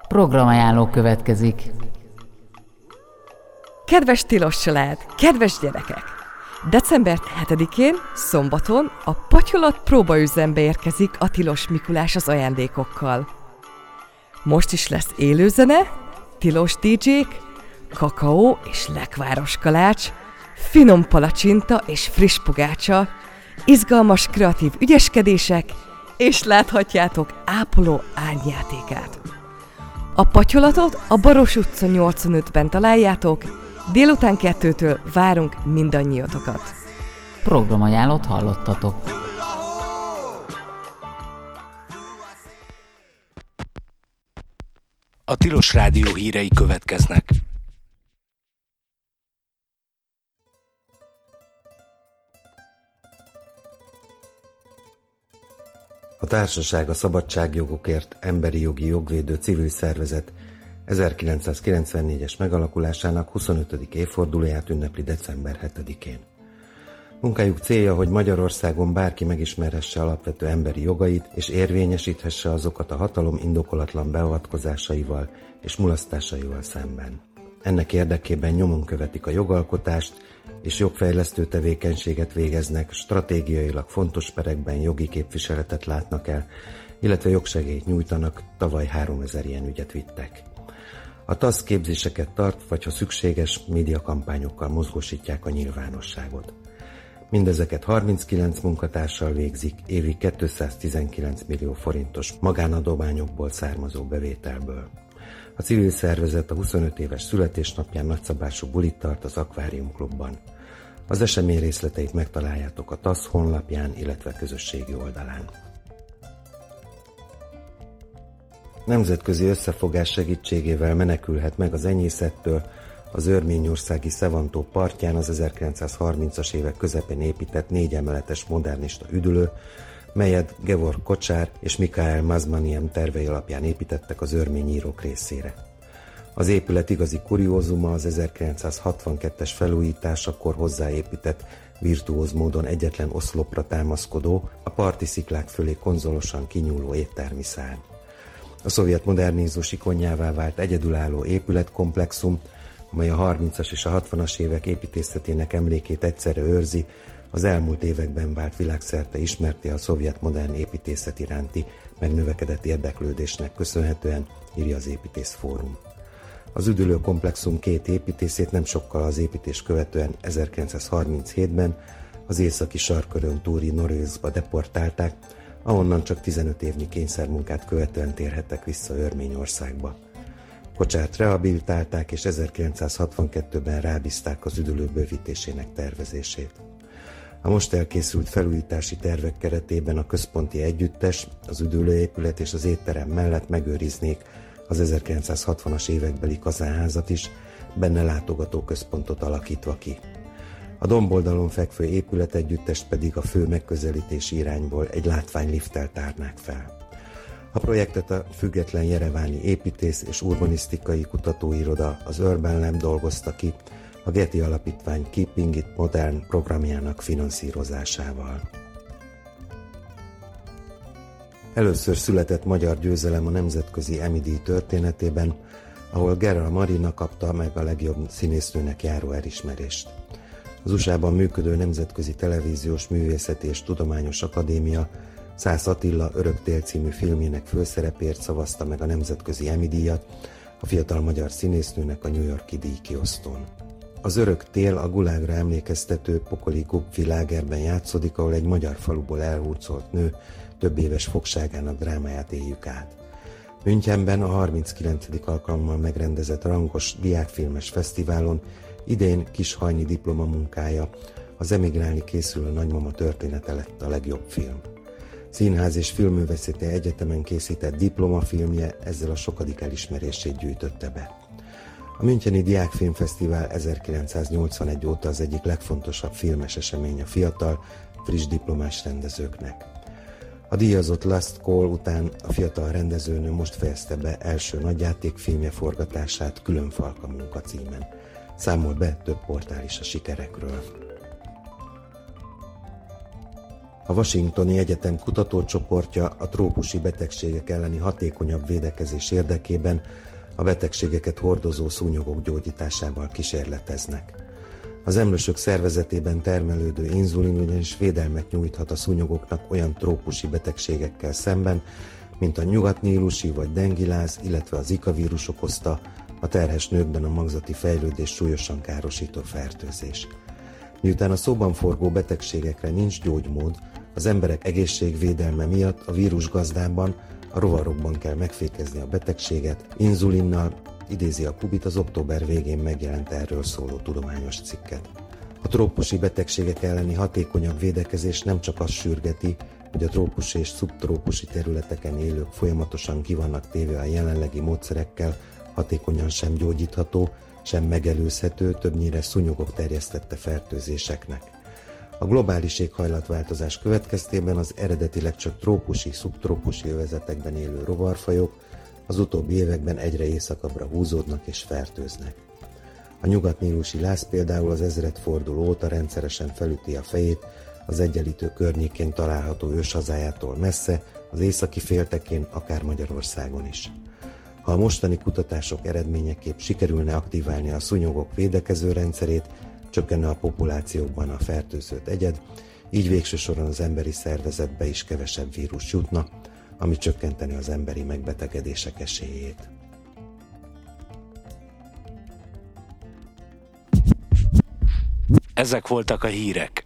Programajánló következik. Kedves tilos család, kedves gyerekek! December 7-én, szombaton a Patyolat próbaüzembe érkezik a Tilos Mikulás az ajándékokkal. Most is lesz élőzene, tilos DJ-k, kakaó és lekváros kalács, finom palacsinta és friss pogácsa, izgalmas kreatív ügyeskedések, és láthatjátok ápoló árnyjátékát. A Patyolatot a Baros utca 85-ben találjátok, délután 2-től várunk mindannyiatokat. Programajánlót hallottatok. A Tilos Rádió hírei következnek. A Társaság a szabadságjogokért emberi jogi jogvédő civil szervezet 1994-es megalakulásának 25. évfordulóját ünnepli december 7-én. Munkájuk célja, hogy Magyarországon bárki megismerhesse alapvető emberi jogait és érvényesíthesse azokat a hatalom indokolatlan beavatkozásaival és mulasztásaival szemben. Ennek érdekében nyomon követik a jogalkotást és jogfejlesztő tevékenységet végeznek, stratégiailag fontos perekben jogi képviseletet látnak el, illetve jogsegélyt nyújtanak, tavaly 3000 ilyen ügyet vittek. A TASZ képzéseket tart, vagy ha szükséges, médiakampányokkal mozgósítják a nyilvánosságot. Mindezeket 39 munkatársal végzik, évi 219 millió forintos magánadományokból származó bevételből. A civil szervezet a 25 éves születésnapján nagyszabású bulit tart az Akvárium Klubban. Az esemény részleteit megtaláljátok a TASZ honlapján, illetve közösségi oldalán. Nemzetközi összefogás segítségével menekülhet meg az enyészettől az örményországi Szevantó partján az 1930-as évek közepén épített 4 emeletes modernista üdülő, melyet Gevorg Kocsár és Mikael Mazmanian tervei alapján építettek az örmény írók részére. Az épület igazi kuriózuma az 1962-es felújításakor hozzáépített, virtuóz módon egyetlen oszlopra támaszkodó, a parti sziklák fölé konzolosan kinyúló éttermi szárny. A szovjet modernizmus ikonjává vált egyedülálló épületkomplexum, amely a 30-as és a 60-as évek építészetének emlékét egyszerre őrzi, az elmúlt években vált világszerte ismertté a szovjet modern építészet iránti megnövekedett érdeklődésnek köszönhetően, írja az Építészfórum. Az üdülő komplexum 2 építészét nem sokkal az építés követően 1937-ben az északi sarkkörön túli Norilszba deportálták, ahonnan csak 15 évnyi kényszermunkát követően térhettek vissza Örményországba. Kocsárt rehabilitálták, és 1962-ben rábízták az üdülő bővítésének tervezését. A most elkészült felújítási tervek keretében a központi együttes, az üdülőépület és az étterem mellett megőriznék az 1960-as évekbeli kazánházat is, benne látogatóközpontot alakítva ki. A domboldalon fekvő épületegyüttest pedig a fő megközelítési irányból egy látványlifttel tárnák fel. A projektet a független jereváni építész és urbanisztikai kutatóiroda, az Urban Lab dolgozta ki, a Getty Alapítvány Keeping It Modern programjának finanszírozásával. Először született magyar győzelem a nemzetközi Emmy-díj történetében, ahol Gerald Marina kapta meg a legjobb színésznőnek járó elismerést. Az USA-ban működő Nemzetközi Televíziós Művészeti és Tudományos Akadémia Szász Attila Örök tél című filmjének főszerepért szavazta meg a nemzetközi Emmy-díjat a fiatal magyar színésznőnek a New York-i díjkiosztón. Az Örök tél a gulágra emlékeztető pokoli Gubfi lágerben játszódik, ahol egy magyar faluból elhurcolt nő több éves fogságának drámáját éljük át. Münchenben a 39. alkalommal megrendezett rangos diákfilmes fesztiválon idén Kishajni diplomamunkája, az emigrálni készülő nagymama története lett a legjobb film. Színház és Filmművészeti Egyetemen készített diplomafilmje ezzel a sokadik elismerését gyűjtötte be. A Müncheni Diákfilmfesztivál 1981 óta az egyik legfontosabb filmes esemény a fiatal, friss diplomás rendezőknek. A díjazott Last Call után a fiatal rendezőnő most fejezte be első nagyjátékfilmje forgatását Különfalka munka címen. Számol be több portál is a sikerekről. A Washingtoni Egyetem kutatócsoportja a trópusi betegségek elleni hatékonyabb védekezés érdekében a betegségeket hordozó szúnyogok gyógyításával kísérleteznek. Az emlősök szervezetében termelődő inzulin ugyanis védelmet nyújthat a szúnyogoknak olyan trópusi betegségekkel szemben, mint a nyugatnílusi vagy dengiláz, illetve a Zika vírus okozta, a terhes nőkben a magzati fejlődés súlyosan károsító fertőzés. Miután a szóban forgó betegségekre nincs gyógymód, az emberek egészségvédelme miatt a vírusgazdában, a rovarokban kell megfékezni a betegséget, inzulinnal, idézi a Kubit az október végén megjelent erről szóló tudományos cikket. A trópusi betegségek elleni hatékonyabb védekezés nem csak azt sürgeti, hogy a trópusi és szubtrópusi területeken élők folyamatosan ki vannak téve a jelenlegi módszerekkel, hatékonyan sem gyógyítható, sem megelőzhető, többnyire szúnyogok terjesztette fertőzéseknek. A globális éghajlatváltozás következtében az eredetileg csak trópusi, szubtrópusi övezetekben élő rovarfajok az utóbbi években egyre északabbra húzódnak és fertőznek. A nyugatnílusi láz például az ezredforduló óta rendszeresen felüti a fejét az Egyenlítő környékén található őshazájától messze, az északi féltekén, akár Magyarországon is. Ha a mostani kutatások eredményeképp sikerülne aktiválni a szúnyogok védekező rendszerét, csökkenne a populációkban a fertőzött egyed, így végső soron az emberi szervezetbe is kevesebb vírus jutna, ami csökkenteni az emberi megbetegedések esélyét. Ezek voltak a hírek.